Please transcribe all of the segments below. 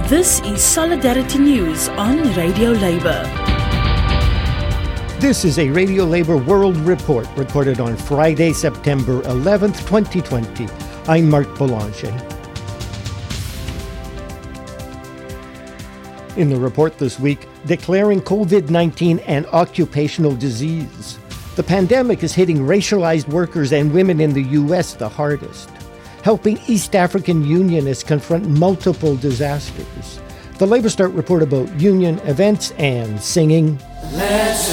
This is Solidarity News on Radio Labour. This is a Radio Labour World Report recorded on Friday, September 11th, 2020. I'm Mark Boulanger. In the report this week, declaring COVID-19 an occupational disease. The pandemic is hitting racialized workers and women in the U.S. the hardest. Helping East African unionists confront multiple disasters. The Labour Start report about union events and singing. Let's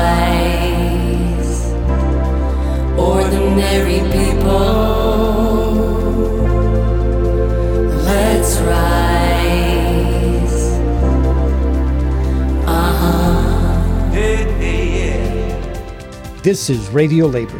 rise, ordinary people. Let's rise. This is Radio Labour.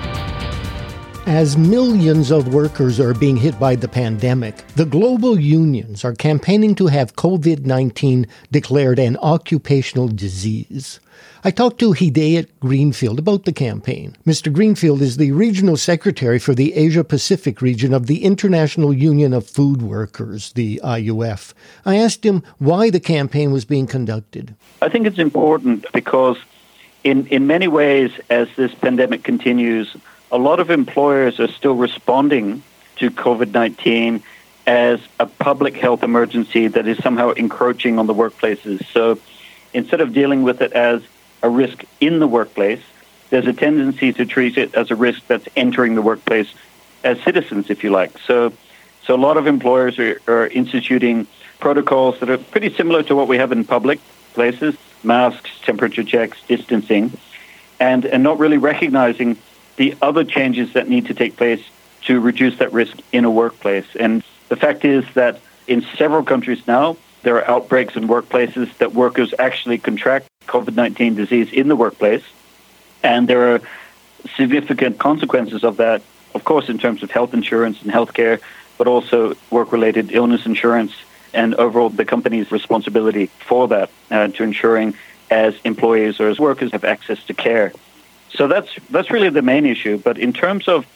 As millions of workers are being hit by the pandemic, the global unions are campaigning to have COVID-19 declared an occupational disease. I talked to Hidayat Greenfield about the campaign. Mr. Greenfield is the regional secretary for the Asia-Pacific region of the International Union of Food Workers, the IUF. I asked him why the campaign was being conducted. I think it's important because in many ways, as this pandemic continues, a lot of employers are still responding to COVID-19 as a public health emergency that is somehow encroaching on the workplaces. So instead of dealing with it as a risk in the workplace, there's a tendency to treat it as a risk that's entering the workplace as citizens, if you like. So a lot of employers are instituting protocols that are pretty similar to what we have in public places, masks, temperature checks, distancing, and not really recognizing the other changes that need to take place to reduce that risk in a workplace. And the fact is that in several countries now, there are outbreaks in workplaces that workers actually contract COVID-19 disease in the workplace. And there are significant consequences of that, of course, in terms of health insurance and healthcare, but also work-related illness insurance and overall the company's responsibility for that to ensuring as employees or as workers have access to care. So that's really the main issue. But in terms of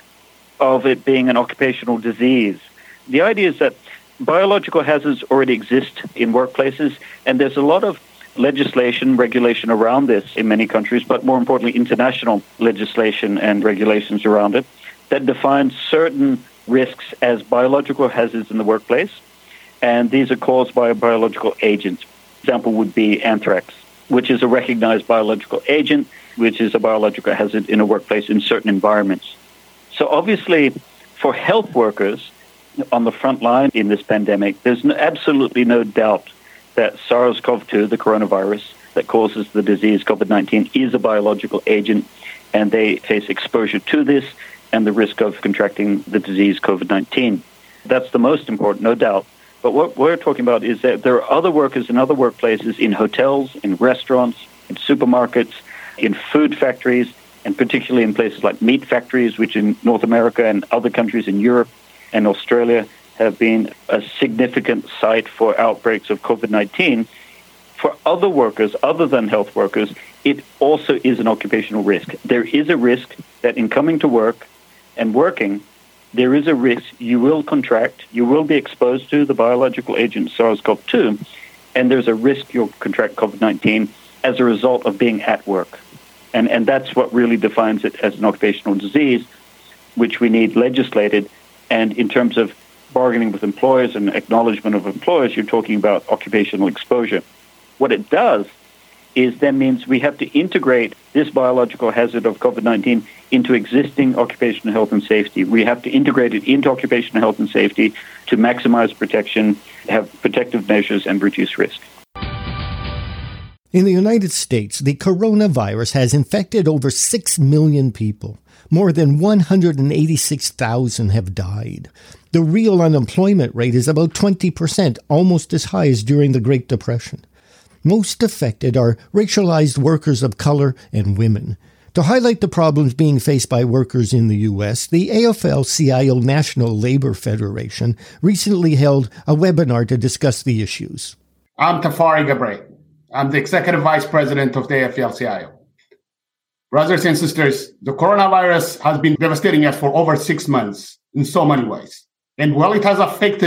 it being an occupational disease, the idea is that biological hazards already exist in workplaces, and there's a lot of legislation, regulation around this in many countries, but more importantly, international legislation and regulations around it that define certain risks as biological hazards in the workplace, and these are caused by a biological agent. Example would be anthrax, which is a recognized biological agent, which is a biological hazard in a workplace in certain environments. So obviously, for health workers on the front line in this pandemic, there's absolutely no doubt that SARS-CoV-2, the coronavirus that causes the disease COVID-19, is a biological agent, and they face exposure to this and the risk of contracting the disease COVID-19. That's the most important, no doubt. But what we're talking about is that there are other workers in other workplaces, in hotels, in restaurants, in supermarkets, in food factories, and particularly in places like meat factories, which in North America and other countries in Europe and Australia have been a significant site for outbreaks of COVID-19. For other workers, other than health workers, it also is an occupational risk. There is a risk that in coming to work and working, there is a risk you will contract, you will be exposed to the biological agent SARS-CoV-2, and there's a risk you'll contract COVID-19 as a result of being at work. And that's what really defines it as an occupational disease, which we need legislated. And in terms of bargaining with employers and acknowledgement of employers, you're talking about occupational exposure. What it does is then means we have to integrate this biological hazard of COVID-19 into existing occupational health and safety. We have to integrate it into occupational health and safety to maximize protection, have protective measures, and reduce risk. In the United States, the coronavirus has infected over 6 million people. More than 186,000 have died. The real unemployment rate is about 20%, almost as high as during the Great Depression. Most affected are racialized workers of color and women. To highlight the problems being faced by workers in the U.S., the AFL-CIO National Labor Federation recently held a webinar to discuss the issues. I'm Tafari Gabre. I'm the Executive Vice President of the AFL-CIO. Brothers and sisters, the coronavirus has been devastating us for over 6 months in so many ways. And while it has affected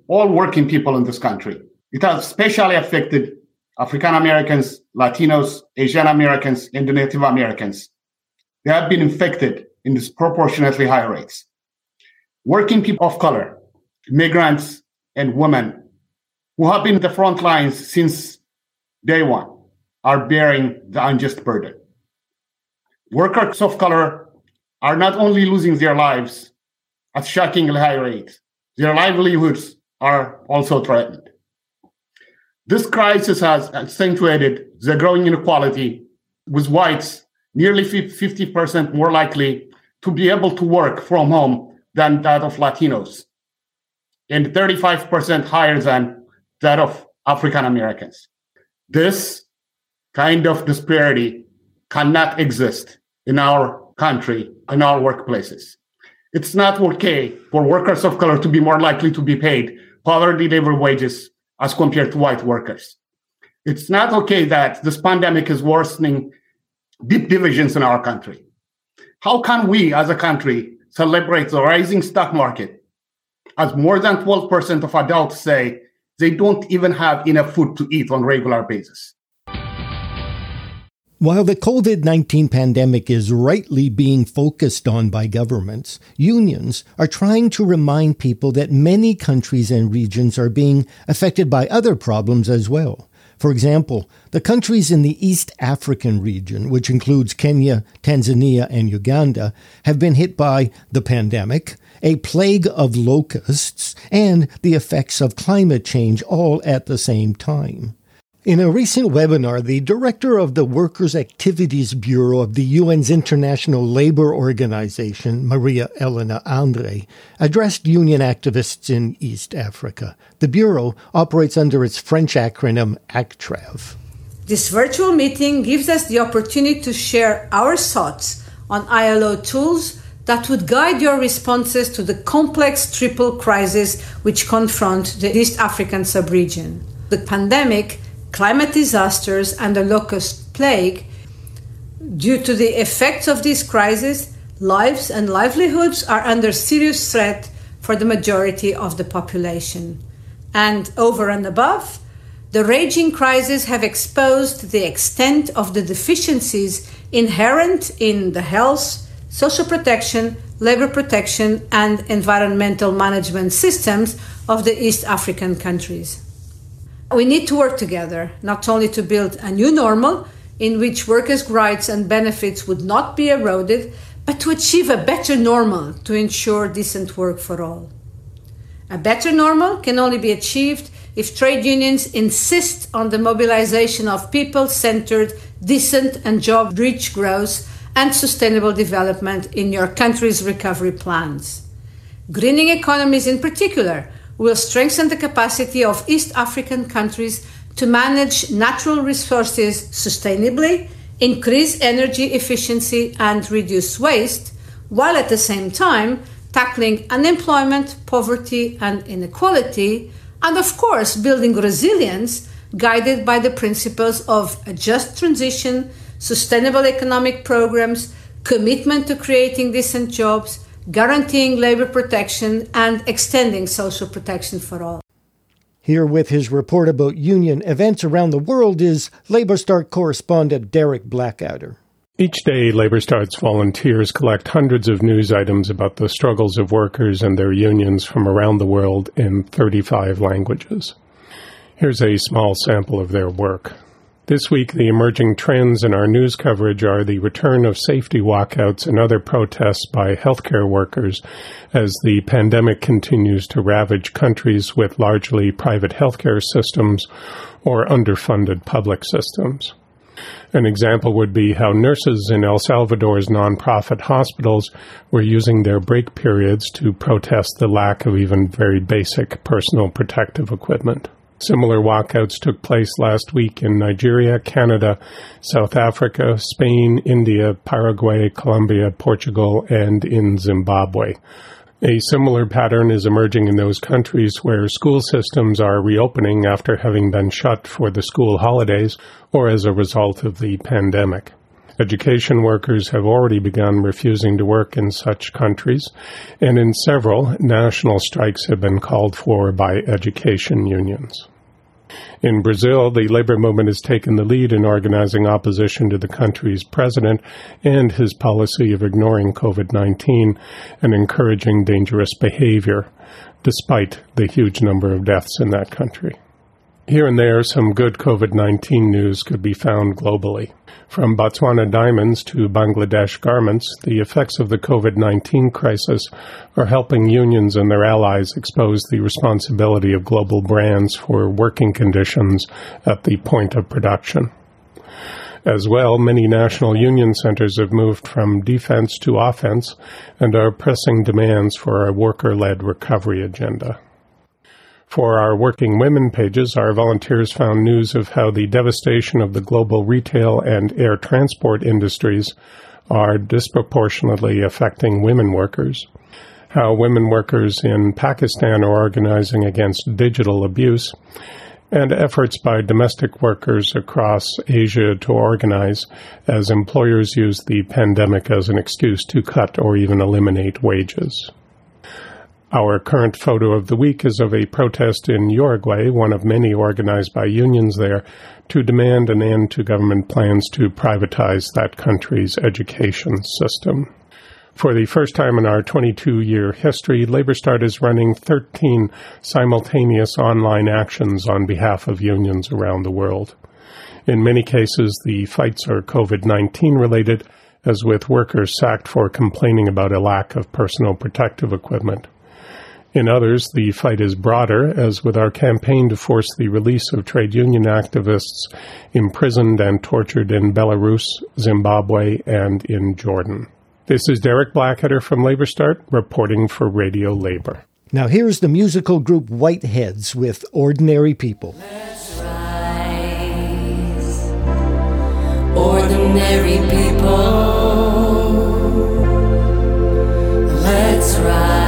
all working people in this country. It has especially affected African Americans, Latinos, Asian Americans, and the Native Americans. They have been infected in disproportionately high rates. Working people of color, immigrants, and women who have been in the front lines since day one are bearing the unjust burden. Workers of color are not only losing their lives at shockingly high rates, their livelihoods are also threatened. This crisis has accentuated the growing inequality, with whites nearly 50% more likely to be able to work from home than that of Latinos, and 35% higher than that of African Americans. This kind of disparity cannot exist in our country, in our workplaces. It's not okay for workers of color to be more likely to be paid poverty labor wages as compared to white workers. It's not okay that this pandemic is worsening deep divisions in our country. How can we as a country celebrate the rising stock market as more than 12% of adults say they don't even have enough food to eat on a regular basis? While the COVID-19 pandemic is rightly being focused on by governments, unions are trying to remind people that many countries and regions are being affected by other problems as well. For example, the countries in the East African region, which includes Kenya, Tanzania, and Uganda, have been hit by the pandemic, a plague of locusts, and the effects of climate change all at the same time. In a recent webinar, the director of the Workers' Activities Bureau of the UN's International Labour Organization, Maria Elena Andre, addressed union activists in East Africa. The Bureau operates under its French acronym ACTRAV. This virtual meeting gives us the opportunity to share our thoughts on ILO tools that would guide your responses to the complex triple crisis which confront the East African sub-region. The pandemic, climate disasters, and the locust plague. Due to the effects of this crisis, lives and livelihoods are under serious threat for the majority of the population. And over and above, the raging crises have exposed the extent of the deficiencies inherent in the health, social protection, labor protection, and environmental management systems of the East African countries. We need to work together, not only to build a new normal in which workers' rights and benefits would not be eroded, but to achieve a better normal to ensure decent work for all. A better normal can only be achieved if trade unions insist on the mobilization of people-centered, decent and job-rich growth and sustainable development in your country's recovery plans. Greening economies in particular will strengthen the capacity of East African countries to manage natural resources sustainably, increase energy efficiency, and reduce waste, while at the same time tackling unemployment, poverty, and inequality, and of course building resilience guided by the principles of a just transition, sustainable economic programs, commitment to creating decent jobs, guaranteeing labor protection, and extending social protection for all. Here with his report about union events around the world is LabourStart correspondent Derek Blackadder. Each day, LabourStart's volunteers collect hundreds of news items about the struggles of workers and their unions from around the world in 35 languages. Here's a small sample of their work. This week, the emerging trends in our news coverage are the return of safety walkouts and other protests by healthcare workers as the pandemic continues to ravage countries with largely private healthcare systems or underfunded public systems. An example would be how nurses in El Salvador's nonprofit hospitals were using their break periods to protest the lack of even very basic personal protective equipment. Similar walkouts took place last week in Nigeria, Canada, South Africa, Spain, India, Paraguay, Colombia, Portugal, and in Zimbabwe. A similar pattern is emerging in those countries where school systems are reopening after having been shut for the school holidays or as a result of the pandemic. Education workers have already begun refusing to work in such countries, and in several, national strikes have been called for by education unions. In Brazil, the labor movement has taken the lead in organizing opposition to the country's president and his policy of ignoring COVID-19 and encouraging dangerous behavior, despite the huge number of deaths in that country. Here and there, some good COVID-19 news could be found globally. From Botswana diamonds to Bangladesh garments, the effects of the COVID-19 crisis are helping unions and their allies expose the responsibility of global brands for working conditions at the point of production. As well, many national union centers have moved from defense to offense and are pressing demands for a worker-led recovery agenda. For our Working Women pages, our volunteers found news of how the devastation of the global retail and air transport industries are disproportionately affecting women workers, how women workers in Pakistan are organizing against digital abuse, and efforts by domestic workers across Asia to organize as employers use the pandemic as an excuse to cut or even eliminate wages. Our current photo of the week is of a protest in Uruguay, one of many organized by unions there, to demand an end to government plans to privatize that country's education system. For the first time in our 22-year history, LaborStart is running 13 simultaneous online actions on behalf of unions around the world. In many cases, the fights are COVID-19 related, as with workers sacked for complaining about a lack of personal protective equipment. In others, the fight is broader, as with our campaign to force the release of trade union activists imprisoned and tortured in Belarus, Zimbabwe, and in Jordan. This is Derek Blackadder from LaborStart, reporting for Radio Labor. Now here's the musical group Whiteheads with Ordinary People. Let's rise, ordinary people. Let's rise.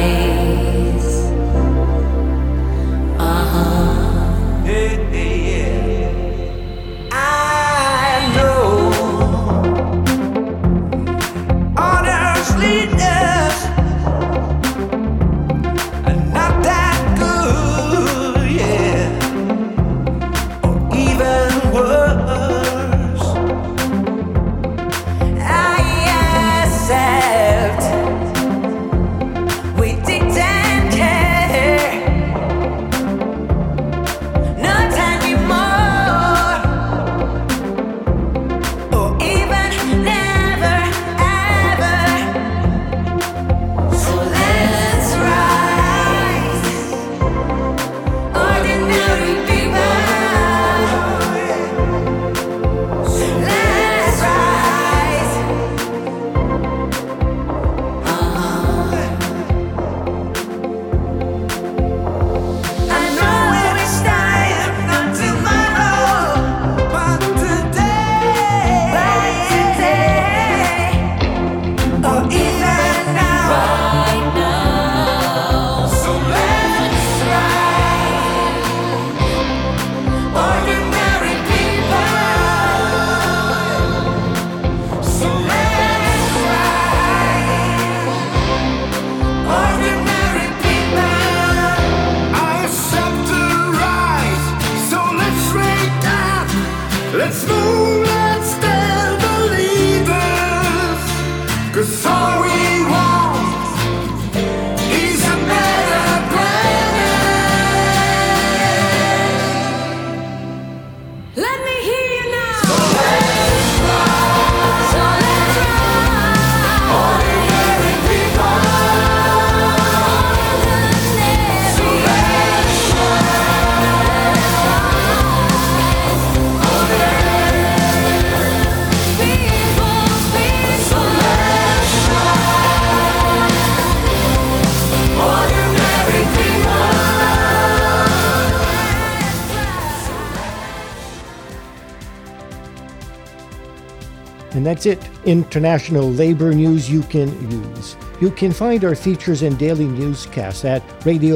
And that's it. International labor news you can use. You can find our features and daily newscasts at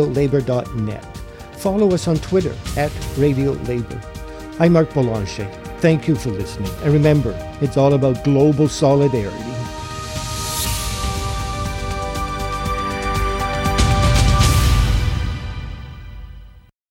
radiolabor.net. Follow us on Twitter at Radio Labor. I'm Mark Boulanger. Thank you for listening. And remember, it's all about global solidarity.